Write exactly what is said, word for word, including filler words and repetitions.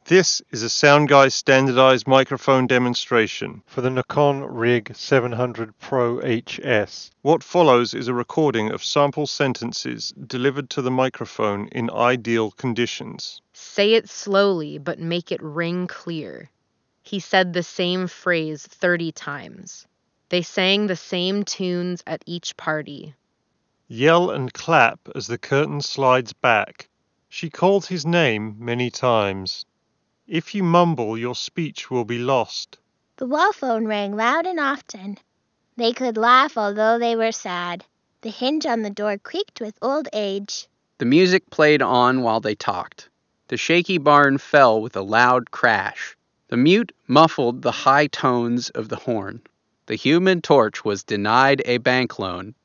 This is a SoundGuy standardized microphone demonstration for the Nikon Rig seven hundred Pro H S. What follows is a recording of sample sentences delivered to the microphone in ideal conditions. Say it slowly, but make it ring clear. He said the same phrase thirty times. They sang the same tunes at each party. Yell and clap as the curtain slides back. She called his name many times. If you mumble, your speech will be lost. The wall phone rang loud and often. They could laugh although they were sad. The hinge on the door creaked with old age. The music played on while they talked. The shaky barn fell with a loud crash. The mute muffled the high tones of the horn. The Human Torch was denied a bank loan.